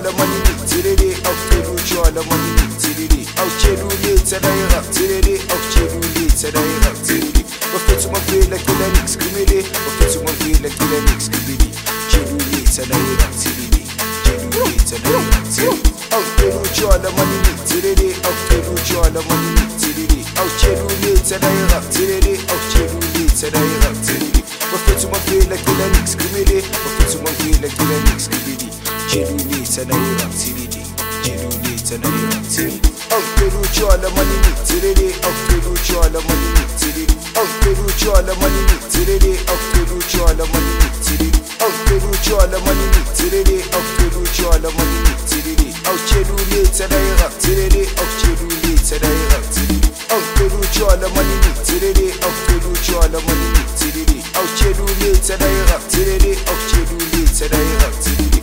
utshwala manini thelele awucela utshwala manini thelele awutshela uletha la irap thelele awutshela uletha la irap thelele bafethu mangivela cela ngiskrimele bafethu mangivela cela ngiskrimele tshela uletha la irap thelele tshela uletha la irap thelele awucela utshwala manini thelele awucela utshwala manini thelele awutshela uletha la irap thelele awutshela uletha la irap thelele bafethu mangivela cela ngiskrimele bafethu mangivela cela ngiskrimele tshela uletha la irap thelele tshela uletha la irap thelele awucela utshwala manini thelele awucela utshwala manini thelele awucela utshwala manini thelele awucela utshwala manini thelele awucela utshwala manini thelele awucela utshwala manini thelele awutshela uletha la irap thelele awutshela uletha la irap thelele awucela utshwala manini thelele awucela utshwala manini thelele awutshela uletha la irap thelele awutshela uletha la irap thelele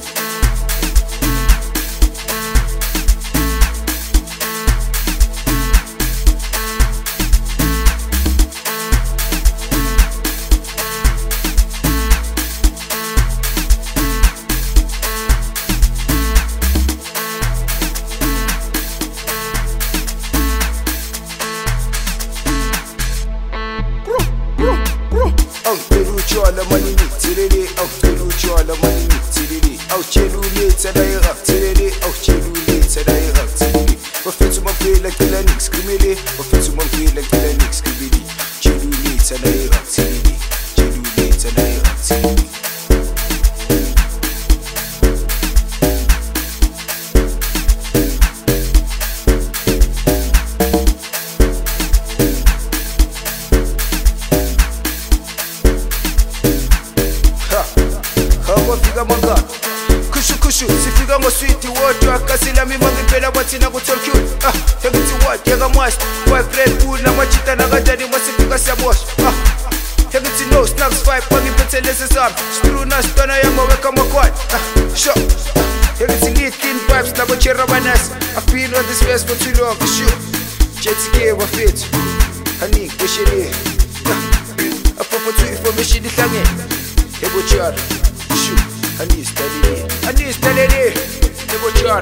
awucela utshwala manini thelele awucela utshwala manini thelele awutshela uletha la irap thelele awutshela uletha la irap thelele bafethu mangivela cela ngiskrimele bafethu mangivela cela ngiskrimele tshela uletha la irap thelele tshela uletha la irap thelele wafika mangaka kushukushu sifika ngoswiti wodwa akasila mima ngiphela bathina ku-tolcule engithi what yekamwasi wife red bull namajita nakatani masifika siyaboshwa engithi no snacks 5 bangiphethelese sami stru nasitwana yamaweka makwani sho engithi lead clean vibes nabochera banasi I've been on this verse for too long for sure jetike wafethu angikweshele apropos to information ihlangene ebochara Anistalele, ebochara.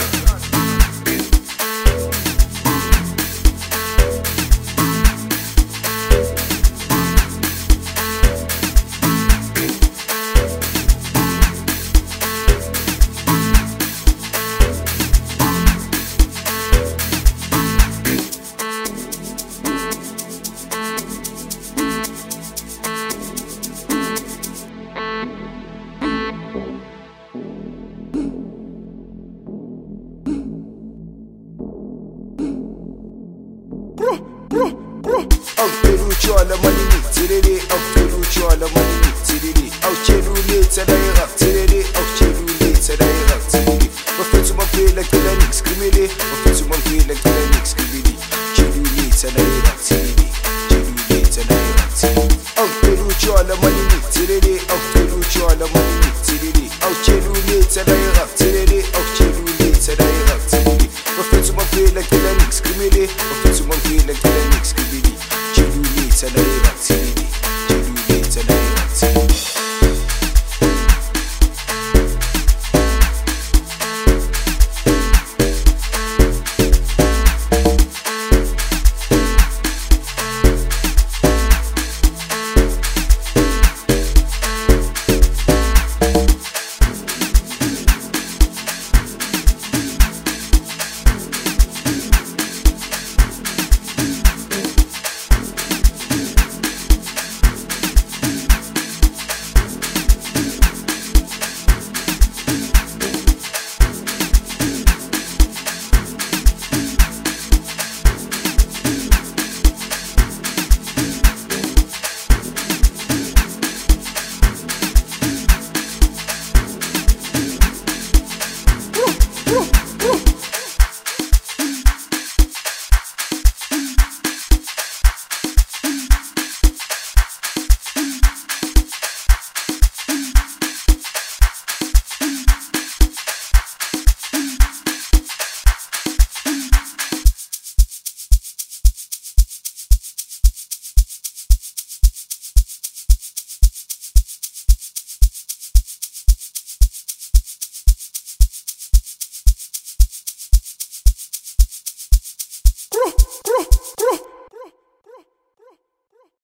awucela utshwala manini thelele awucela utshwala manini thelele awutshela uletha la irap